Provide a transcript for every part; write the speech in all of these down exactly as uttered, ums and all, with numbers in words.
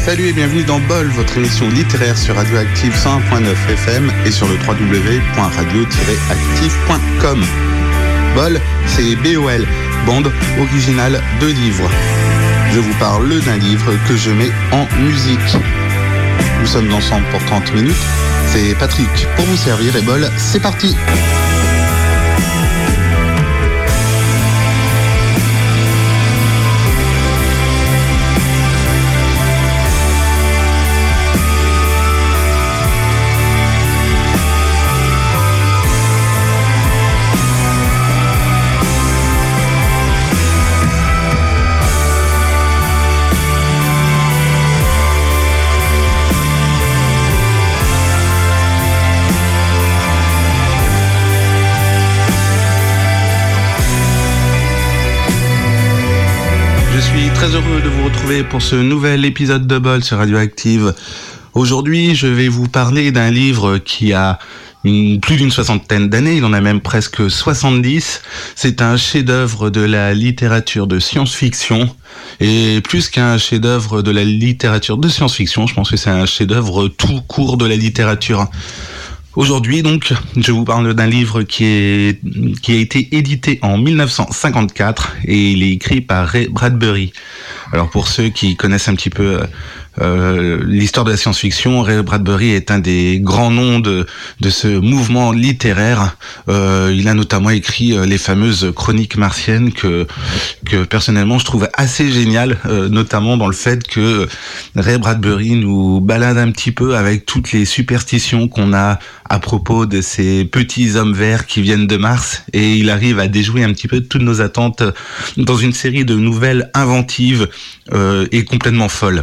Salut et bienvenue dans Bol, votre émission littéraire sur Radioactive cent un point neuf F M et sur le w w w point radio tiret active point com. Bol, c'est B O L, bande originale de livres. Je vous parle d'un livre que je mets en musique. Nous sommes ensemble pour trente minutes. C'est Patrick pour vous servir et Bol, c'est parti. Je suis très heureux de vous retrouver pour ce nouvel épisode de Bol sur Radioactive. Aujourd'hui, je vais vous parler d'un livre qui a une, plus d'une soixantaine d'années, il en a même presque soixante-dix. C'est un chef-d'œuvre de la littérature de science-fiction. Et plus qu'un chef-d'œuvre de la littérature de science-fiction, je pense que c'est un chef-d'œuvre tout court de la littérature. Aujourd'hui, donc, je vous parle d'un livre qui, est, qui a été édité en dix-neuf cent cinquante-quatre et il est écrit par Ray Bradbury. Alors, pour ceux qui connaissent un petit peu euh, l'histoire de la science-fiction, Ray Bradbury est un des grands noms de, de ce mouvement littéraire. Euh, il a notamment écrit euh, les fameuses chroniques martiennes que, que personnellement je trouve assez géniales, euh, notamment dans le fait que Ray Bradbury nous balade un petit peu avec toutes les superstitions qu'on a à propos de ces petits hommes verts qui viennent de Mars, et il arrive à déjouer un petit peu toutes nos attentes dans une série de nouvelles inventives euh, et complètement folles.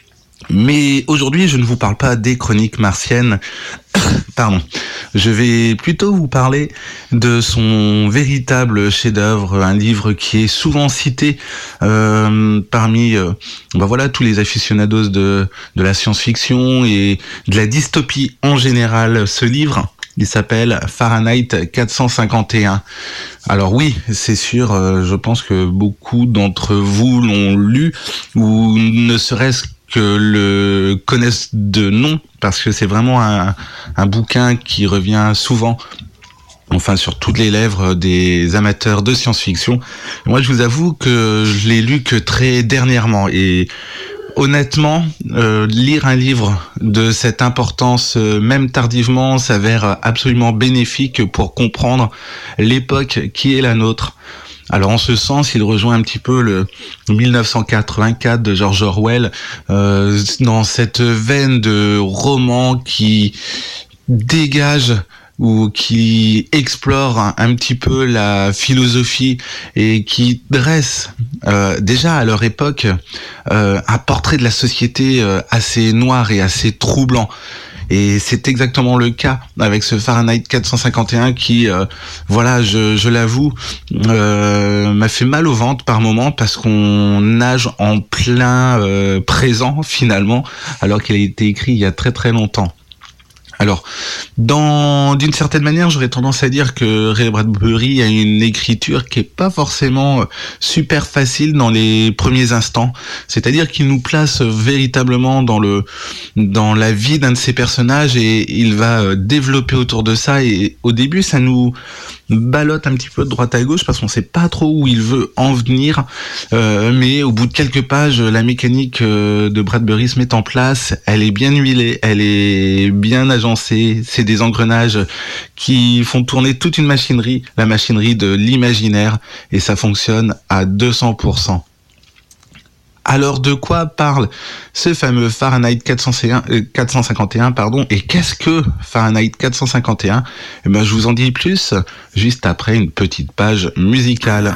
Mais aujourd'hui, je ne vous parle pas des chroniques martiennes, pardon. Je vais plutôt vous parler de son véritable chef-d'œuvre, un livre qui est souvent cité euh, parmi euh, ben voilà, tous les aficionados de, de la science-fiction et de la dystopie en général. Ce livre, il s'appelle Fahrenheit quatre cent cinquante et un. Alors oui, c'est sûr, euh, je pense que beaucoup d'entre vous l'ont lu, ou ne serait-ce que le connaissent de nom, parce que c'est vraiment un, un bouquin qui revient souvent, enfin sur toutes les lèvres des amateurs de science-fiction. Moi, je vous avoue que je l'ai lu que très dernièrement, et honnêtement, euh, lire un livre de cette importance, euh, même tardivement, s'avère absolument bénéfique pour comprendre l'époque qui est la nôtre. Alors en ce sens, il rejoint un petit peu le dix-neuf cent quatre-vingt-quatre de George Orwell, euh, dans cette veine de roman qui dégage ou qui explore un, un petit peu la philosophie et qui dresse euh, déjà à leur époque euh, un portrait de la société euh, assez noir et assez troublant. Et c'est exactement le cas avec ce Fahrenheit quatre cent cinquante et un qui, euh, voilà, je, je l'avoue, euh, m'a fait mal au ventre par moments, parce qu'on nage en plein euh, présent finalement, alors qu'il a été écrit il y a très très longtemps. Alors, dans, d'une certaine manière, j'aurais tendance à dire que Ray Bradbury a une écriture qui est pas forcément super facile dans les premiers instants. C'est-à-dire qu'il nous place véritablement dans le, dans la vie d'un de ses personnages, et il va développer autour de ça. Et au début, ça nous ballotte un petit peu de droite à gauche parce qu'on sait pas trop où il veut en venir. Euh, mais au bout de quelques pages, la mécanique de Bradbury se met en place. Elle est bien huilée, elle est bien agencée. C'est des engrenages qui font tourner toute une machinerie, la machinerie de l'imaginaire, et ça fonctionne à deux cents pour cent. Alors de quoi parle ce fameux Fahrenheit quatre cent cinquante et un, pardon, et qu'est-ce que Fahrenheit quatre cent cinquante et un ? Eh ben, je vous en dis plus juste après une petite page musicale.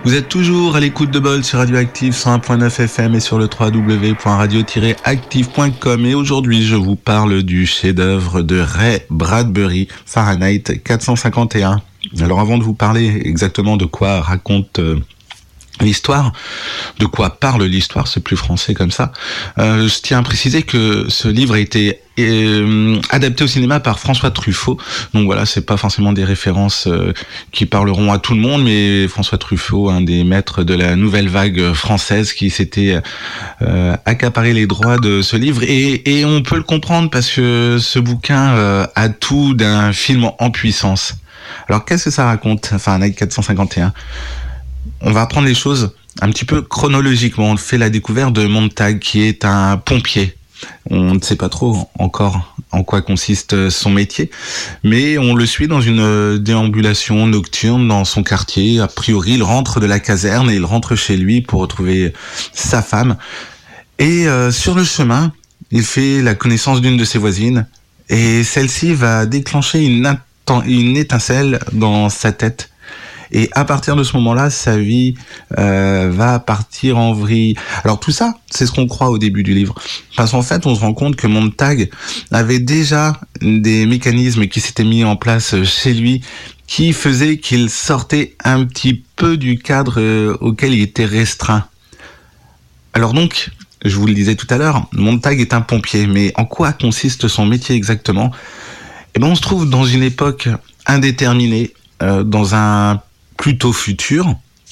Vous êtes toujours à l'écoute de Bol sur Radioactive cent un point neuf F M et sur le w w w point radio tiret active point com. Et aujourd'hui, je vous parle du chef-d'œuvre de Ray Bradbury, Fahrenheit quatre cent cinquante et un. Alors avant de vous parler exactement de quoi raconte euh, l'histoire, de quoi parle l'histoire, c'est plus français comme ça, euh, je tiens à préciser que ce livre a été euh, adapté au cinéma par François Truffaut. Donc voilà, c'est pas forcément des références euh, qui parleront à tout le monde, mais François Truffaut, un des maîtres de la nouvelle vague française, qui s'était euh, accaparé les droits de ce livre. Et, et on peut le comprendre parce que ce bouquin euh, a tout d'un film en puissance. Alors qu'est-ce que ça raconte, Fahrenheit quatre cent cinquante et un ? On va apprendre les choses un petit peu chronologiquement. On fait la découverte de Montag, qui est un pompier. On ne sait pas trop encore en quoi consiste son métier, mais on le suit dans une déambulation nocturne dans son quartier. A priori, il rentre de la caserne et il rentre chez lui pour retrouver sa femme. Et euh, sur le chemin, il fait la connaissance d'une de ses voisines, et celle-ci va déclencher une, atten- une étincelle dans sa tête. Et à partir de ce moment-là, sa vie euh, va partir en vrille. Alors tout ça, c'est ce qu'on croit au début du livre. Parce qu'en fait, on se rend compte que Montag avait déjà des mécanismes qui s'étaient mis en place chez lui, qui faisaient qu'il sortait un petit peu du cadre euh, auquel il était restreint. Alors donc, je vous le disais tout à l'heure, Montag est un pompier. Mais en quoi consiste son métier exactement ? Eh ben, on se trouve dans une époque indéterminée, euh, dans un plutôt futur,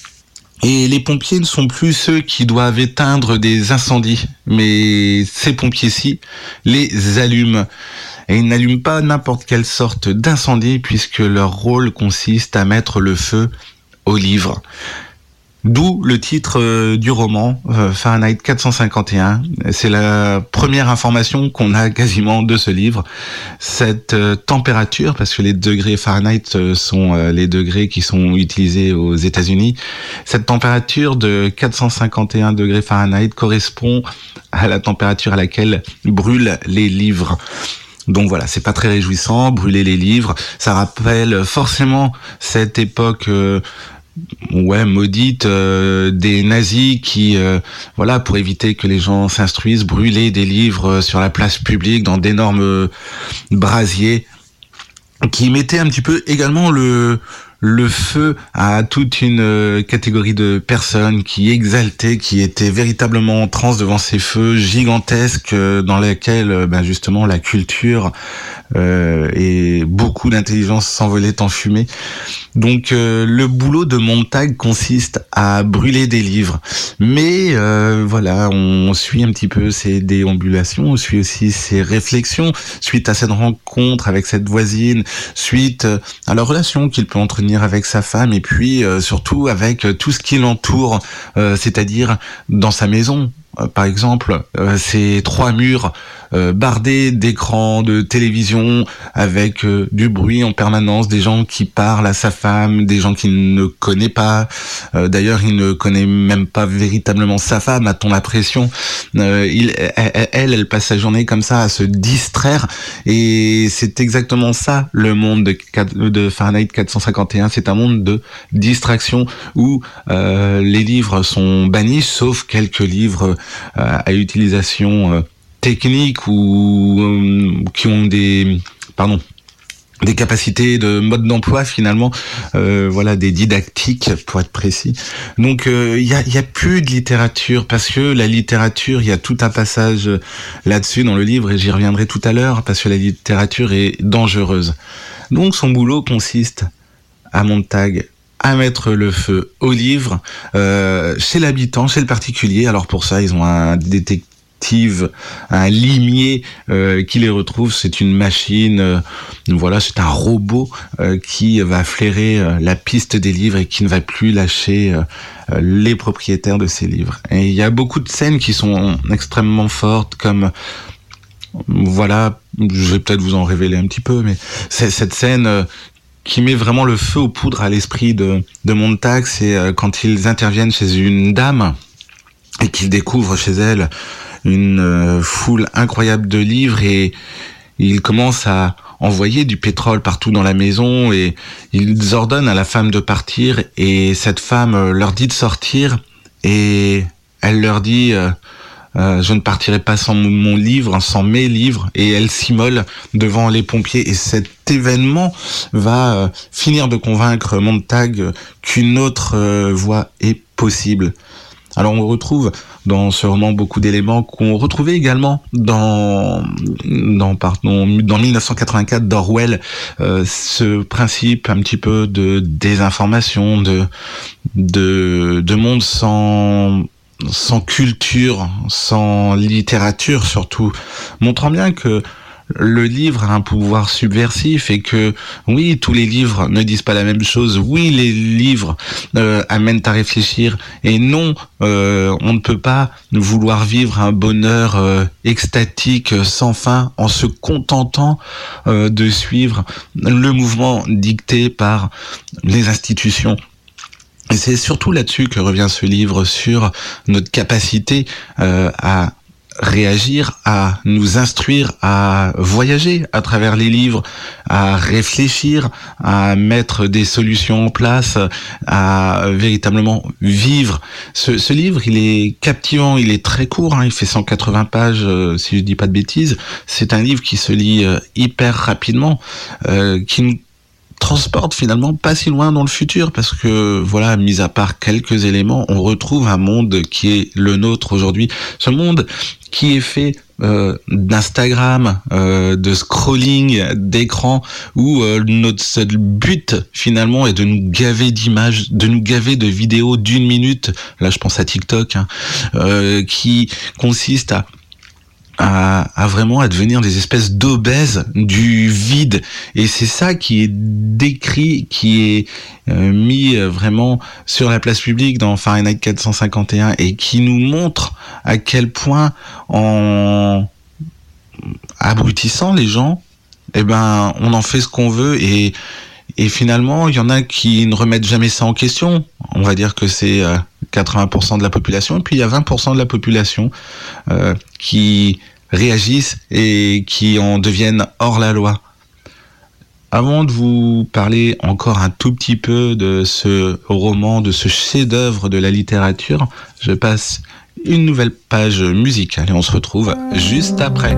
et les pompiers ne sont plus ceux qui doivent éteindre des incendies, mais ces pompiers-ci les allument. Et ils n'allument pas n'importe quelle sorte d'incendie, puisque leur rôle consiste à mettre le feu aux livres. D'où le titre euh, du roman, euh, Fahrenheit quatre cent cinquante et un. C'est la première information qu'on a quasiment de ce livre. Cette euh, température, parce que les degrés Fahrenheit euh, sont euh, les degrés qui sont utilisés aux États-Unis, cette température de quatre cent cinquante et un degrés Fahrenheit correspond à la température à laquelle brûlent les livres. Donc voilà, c'est pas très réjouissant, brûler les livres. Ça rappelle forcément cette époque euh, ouais maudite euh, des nazis qui euh, voilà, pour éviter que les gens s'instruisent, brûlaient des livres sur la place publique dans d'énormes brasiers, qui mettaient un petit peu également le le feu à toute une catégorie de personnes qui exaltaient, qui étaient véritablement en transe devant ces feux gigantesques dans lesquels ben justement la culture euh, et beaucoup d'intelligence s'envolaient en fumée. Donc euh, le boulot de Montag consiste à brûler des livres. Mais euh, voilà, on suit un petit peu ses déambulations, on suit aussi ses réflexions suite à cette rencontre avec cette voisine, suite à la relation qu'il peut entretenir avec sa femme, et puis euh, surtout avec tout ce qui l'entoure, euh, c'est-à-dire dans sa maison. Euh, par exemple, euh, ces trois murs euh, bardés d'écrans de télévision avec euh, du bruit en permanence, des gens qui parlent à sa femme, des gens qu'il ne connaît pas. Euh, d'ailleurs, il ne connaît même pas véritablement sa femme, a-t-on l'impression. Euh, il, elle, elle, elle passe sa journée comme ça à se distraire, et c'est exactement ça le monde de, de Fahrenheit quatre cent cinquante et un. C'est un monde de distraction où euh, les livres sont bannis, sauf quelques livres euh, à utilisation euh, technique ou euh, qui ont des pardon des capacités de mode d'emploi finalement, euh, voilà, des didactiques pour être précis. Donc il euh, y a il y a plus de littérature, parce que la littérature, il y a tout un passage là-dessus dans le livre, et j'y reviendrai tout à l'heure, parce que la littérature est dangereuse. Donc son boulot consiste à Montag à mettre le feu aux livres euh, chez l'habitant, chez le particulier. Alors pour ça, ils ont un détective, un limier euh, qui les retrouve. C'est une machine, euh, voilà, c'est un robot euh, qui va flairer euh, la piste des livres et qui ne va plus lâcher euh, les propriétaires de ces livres. Et il y a beaucoup de scènes qui sont extrêmement fortes, comme voilà, je vais peut-être vous en révéler un petit peu, mais c'est cette scène euh, qui met vraiment le feu aux poudres à l'esprit de, de Montag, c'est euh, quand ils interviennent chez une dame et qu'ils découvrent chez elle une euh, foule incroyable de livres, et ils commencent à envoyer du pétrole partout dans la maison et ils ordonnent à la femme de partir et cette femme leur dit de sortir et elle leur dit euh, euh, je ne partirai pas sans mon livre, sans mes livres, et elle s'immole devant les pompiers et cet événement va euh, finir de convaincre Montag qu'une autre euh, voie est possible. Alors on retrouve dans ce roman beaucoup d'éléments qu'on retrouvait également dans dans pardon dans dix-neuf cent quatre-vingt-quatre d'Orwell, euh, ce principe un petit peu de désinformation, de de de monde sans sans culture, sans littérature surtout, montrant bien que le livre a un pouvoir subversif et que oui, tous les livres ne disent pas la même chose. Oui, les livres euh, amènent à réfléchir et non, euh, on ne peut pas vouloir vivre un bonheur euh, extatique sans fin en se contentant euh, de suivre le mouvement dicté par les institutions. Et c'est surtout là-dessus que revient ce livre, sur notre capacité euh, à réagir, à nous instruire, à voyager à travers les livres, à réfléchir, à mettre des solutions en place, à véritablement vivre. Ce, ce livre, il est captivant, il est très court, hein, il fait cent quatre-vingts pages, euh, si je dis pas de bêtises. C'est un livre qui se lit euh, hyper rapidement, euh, qui nous transporte finalement pas si loin dans le futur, parce que voilà, mis à part quelques éléments, on retrouve un monde qui est le nôtre aujourd'hui, ce monde qui est fait euh, d'Instagram, euh, de scrolling, d'écran, où euh, notre seul but finalement est de nous gaver d'images, de nous gaver de vidéos d'une minute, là je pense à TikTok, hein, euh, qui consiste à À, à vraiment à devenir des espèces d'obèses du vide, et c'est ça qui est décrit, qui est euh, mis euh, vraiment sur la place publique dans Fahrenheit quatre cent cinquante et un, et qui nous montre à quel point en abrutissant les gens, eh ben on en fait ce qu'on veut, et et finalement il y en a qui ne remettent jamais ça en question. On va dire que c'est euh, quatre-vingts pour cent de la population, et puis il y a vingt pour cent de la population euh, qui réagissent et qui en deviennent hors la loi. Avant de vous parler encore un tout petit peu de ce roman, de ce chef-d'œuvre de la littérature, je passe une nouvelle page musicale et on se retrouve juste après.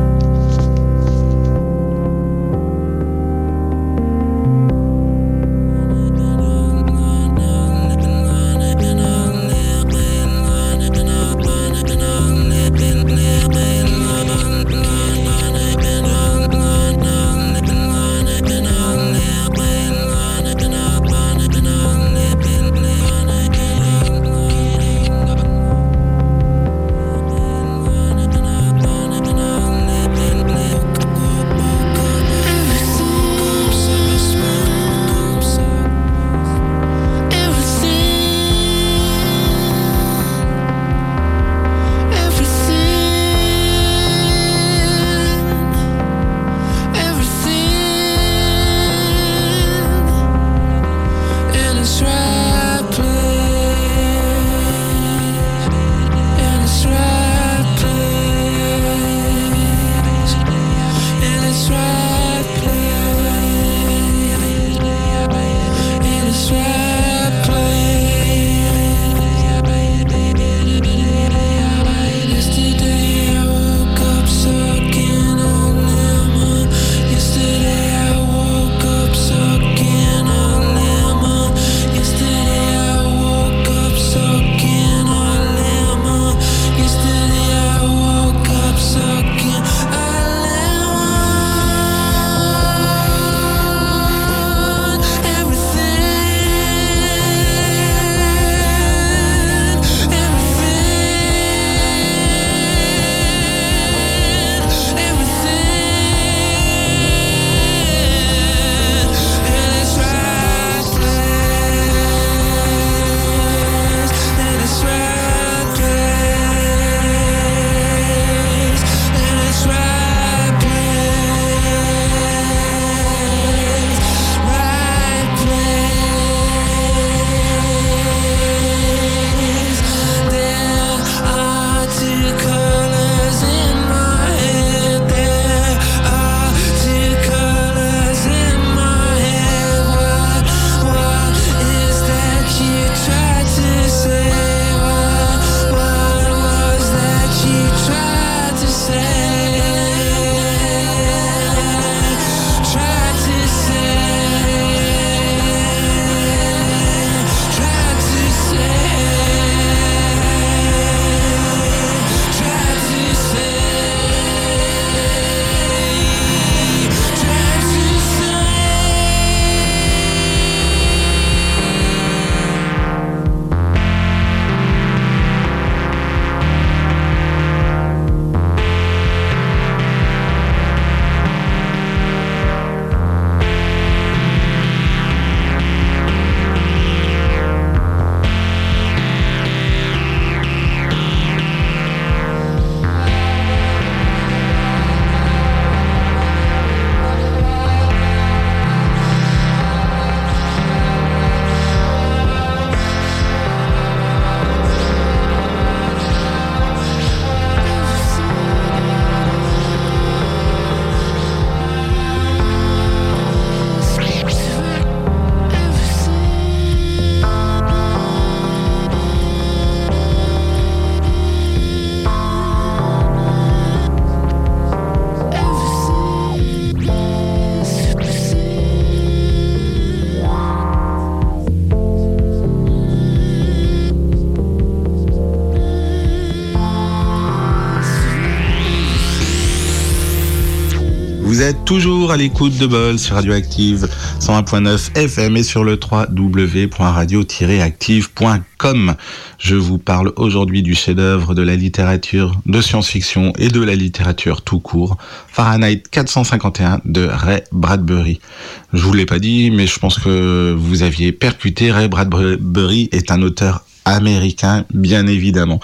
êtes toujours à l'écoute de Bol sur Radioactive cent un point neuf F M et sur le w w w point radio tiret active point com. Je vous parle aujourd'hui du chef-d'œuvre de la littérature de science-fiction et de la littérature tout court, Fahrenheit quatre cent cinquante et un de Ray Bradbury. Je vous l'ai pas dit, mais je pense que vous aviez percuté. Ray Bradbury est un auteur américain, bien évidemment.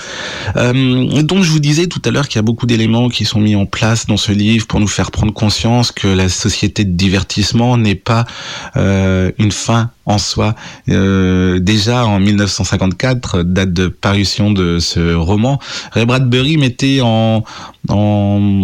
Euh, donc je vous disais tout à l'heure qu'il y a beaucoup d'éléments qui sont mis en place dans ce livre pour nous faire prendre conscience que la société de divertissement n'est pas euh, une fin en soi. Euh, déjà en mille neuf cent cinquante-quatre, date de parution de ce roman, Ray Bradbury mettait en, en,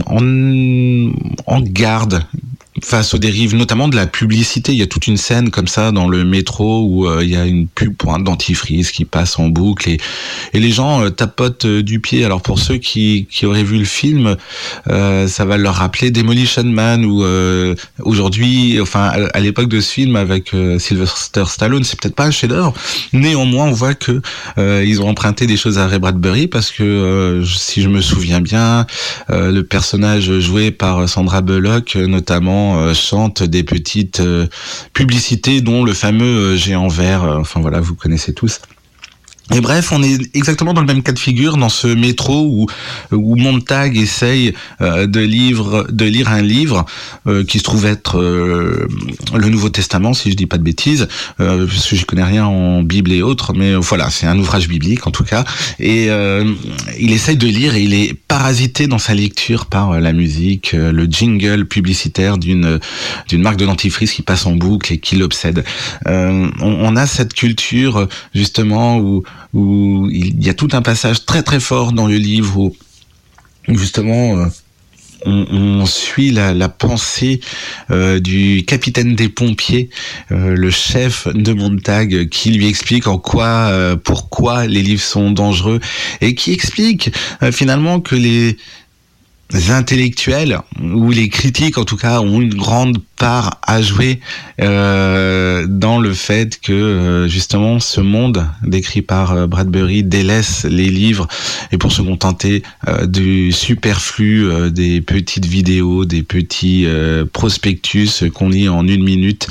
en, en garde face aux dérives, notamment de la publicité. Il y a toute une scène comme ça dans le métro où euh, il y a une pub pour un dentifrice qui passe en boucle et, et les gens euh, tapotent euh, du pied. Alors pour ceux qui, qui auraient vu le film, euh, ça va leur rappeler Demolition Man ou euh, aujourd'hui, enfin à, à l'époque de ce film avec euh, Sylvester Stallone, c'est peut-être pas un chef-d'œuvre. Néanmoins, on voit que euh, ils ont emprunté des choses à Ray Bradbury parce que euh, si je me souviens bien, euh, le personnage joué par Sandra Bullock, notamment, Euh, chante des petites euh, publicités, dont le fameux euh, géant vert. Euh, enfin voilà, vous connaissez tous. Et bref, on est exactement dans le même cas de figure dans ce métro où, où Montag essaye euh, de, livre, de lire un livre euh, qui se trouve être euh, le Nouveau Testament, si je dis pas de bêtises, euh, parce que je connais rien en Bible et autres, mais voilà, c'est un ouvrage biblique en tout cas. Et euh, il essaye de lire et il est parasité dans sa lecture par euh, la musique, euh, le jingle publicitaire d'une d'une marque de dentifrice qui passe en boucle et qui l'obsède. Euh, on, on a cette culture justement où où il y a tout un passage très très fort dans le livre où justement euh, on, on suit la, la pensée euh, du capitaine des pompiers, euh, le chef de Montag, qui lui explique en quoi, euh, pourquoi les livres sont dangereux et qui explique euh, finalement que les Les intellectuels ou les critiques en tout cas ont une grande part à jouer euh, dans le fait que euh, justement ce monde décrit par euh, Bradbury délaisse les livres et pour se contenter euh, du superflu, euh, des petites vidéos, des petits euh, prospectus qu'on lit en une minute.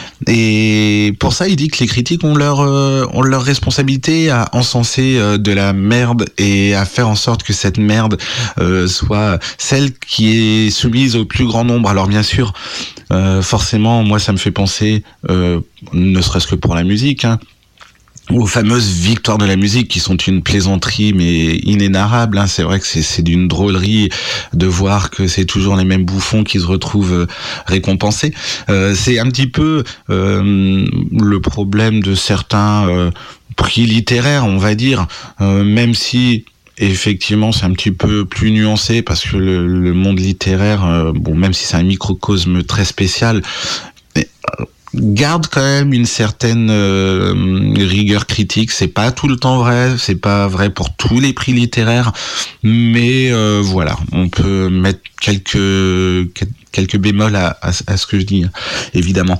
Et pour ça, il dit que les critiques ont leur euh, ont leur responsabilité à encenser euh, de la merde et à faire en sorte que cette merde euh, soit celle qui est soumise au plus grand nombre. Alors bien sûr, euh, forcément, moi ça me fait penser, euh, ne serait-ce que pour la musique, hein, aux fameuses victoires de la musique qui sont une plaisanterie mais inénarrable, hein. C'est vrai que c'est, c'est d'une drôlerie de voir que c'est toujours les mêmes bouffons qui se retrouvent récompensés. Euh, c'est un petit peu euh, le problème de certains euh, prix littéraires, on va dire, euh, même si effectivement c'est un petit peu plus nuancé parce que le, le monde littéraire, euh, bon, même si c'est un microcosme très spécial, mais, euh, garde quand même une certaine euh, rigueur critique. C'est pas tout le temps vrai, c'est pas vrai pour tous les prix littéraires, mais euh, voilà, on peut mettre quelques quelques bémols à, à, à ce que je dis, évidemment.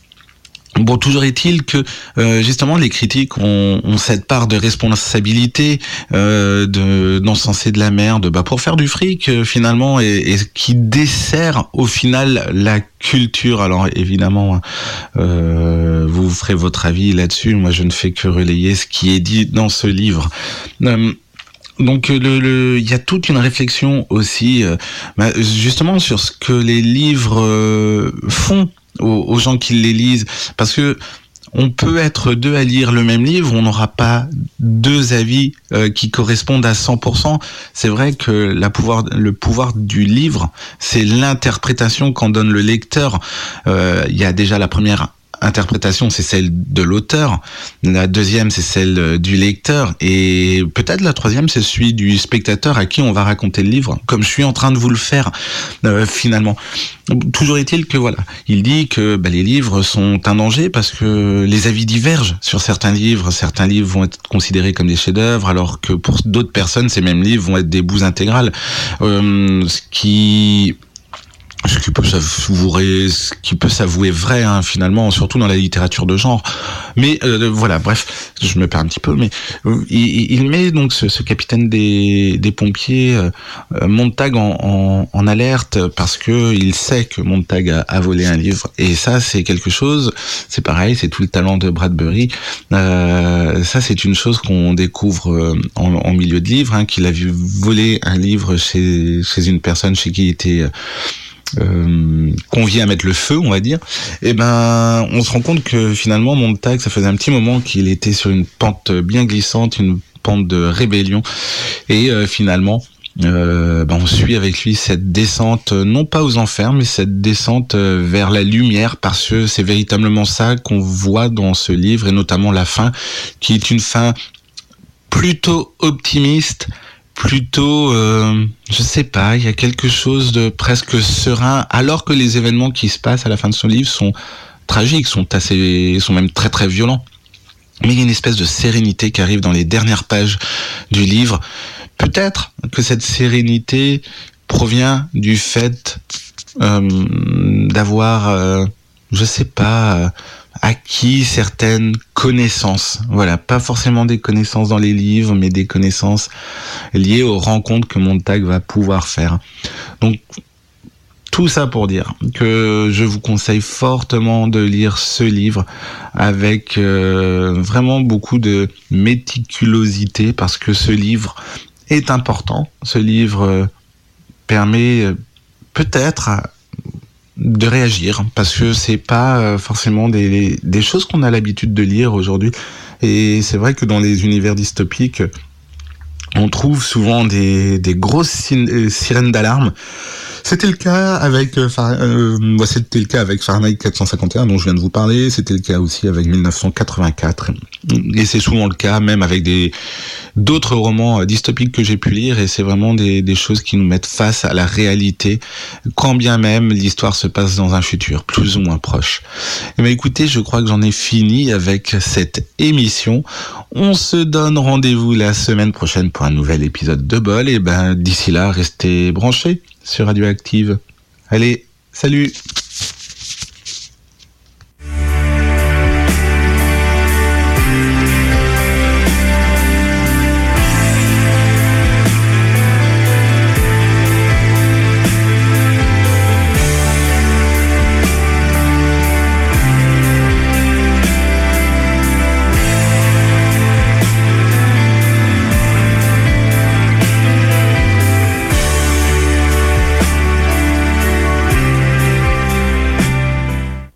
Bon, toujours est-il que euh, justement les critiques ont, ont cette part de responsabilité euh, de d'encenser de la merde, bah pour faire du fric euh, finalement, et, et qui dessert au final la culture. Alors évidemment, euh, vous ferez votre avis là-dessus. Moi, je ne fais que relayer ce qui est dit dans ce livre. Euh, Donc le, le, il y a toute une réflexion aussi, euh, bah, justement sur ce que les livres euh, font aux, aux gens qui les lisent, parce que on peut être deux à lire le même livre, on n'aura pas deux avis euh, qui correspondent à cent pour cent. C'est vrai que la pouvoir, le pouvoir du livre, c'est l'interprétation qu'en donne le lecteur. Euh, il y a déjà la première interprétation, c'est celle de l'auteur. La deuxième, c'est celle du lecteur. Et peut-être la troisième, c'est celui du spectateur à qui on va raconter le livre, comme je suis en train de vous le faire, euh, finalement. Toujours est-il que voilà, il dit que bah, les livres sont un danger parce que les avis divergent sur certains livres. Certains livres vont être considérés comme des chefs-d'œuvre, alors que pour d'autres personnes, ces mêmes livres vont être des bouses intégrales. Euh, ce qui ce qui peut s'avouer, ce qui peut s'avouer vrai, hein, finalement, surtout dans la littérature de genre. Mais euh, voilà, bref, je me perds un petit peu, mais euh, il, il met donc ce, ce capitaine des, des pompiers, euh, Montag, en, en, en alerte parce que il sait que Montag a, a volé un livre. Et ça, c'est quelque chose. C'est pareil, c'est tout le talent de Bradbury. Euh, ça, c'est une chose qu'on découvre en, en milieu de livre, hein, qu'il a vu voler un livre chez, chez une personne chez qui il était Euh, convié à mettre le feu, on va dire. Et ben, on se rend compte que finalement, Montag, ça faisait un petit moment qu'il était sur une pente bien glissante, une pente de rébellion. Et euh, finalement, euh, ben, on suit avec lui cette descente, non pas aux enfers, mais cette descente vers la lumière, parce que c'est véritablement ça qu'on voit dans ce livre, et notamment la fin, qui est une fin plutôt optimiste, plutôt, euh, je sais pas, il y a quelque chose de presque serein, alors que les événements qui se passent à la fin de son livre sont tragiques, sont assez, sont même très très violents. Mais il y a une espèce de sérénité qui arrive dans les dernières pages du livre. Peut-être que cette sérénité provient du fait euh, d'avoir, euh, je sais pas, euh, acquis certaines connaissances. Voilà, pas forcément des connaissances dans les livres, mais des connaissances liées aux rencontres que Montag va pouvoir faire. Donc, tout ça pour dire que je vous conseille fortement de lire ce livre avec euh, vraiment beaucoup de méticulosité, parce que ce livre est important. Ce livre euh, permet euh, peut-être de réagir, parce que c'est pas forcément des, des choses qu'on a l'habitude de lire aujourd'hui. Et c'est vrai que dans les univers dystopiques, on trouve souvent des, des grosses sirènes d'alarme. C'était le cas avec euh, euh, c'était le cas avec Fahrenheit quatre cent cinquante et un dont je viens de vous parler. C'était le cas aussi avec mille neuf cent quatre-vingt-quatre. Et c'est souvent le cas même avec des d'autres romans dystopiques que j'ai pu lire. Et c'est vraiment des, des choses qui nous mettent face à la réalité, quand bien même l'histoire se passe dans un futur plus ou moins proche. Et bien écoutez, je crois que j'en ai fini avec cette émission. On se donne rendez-vous la semaine prochaine pour un nouvel épisode de Bol. Et ben d'ici là, restez branchés sur Radioactive. Allez, salut!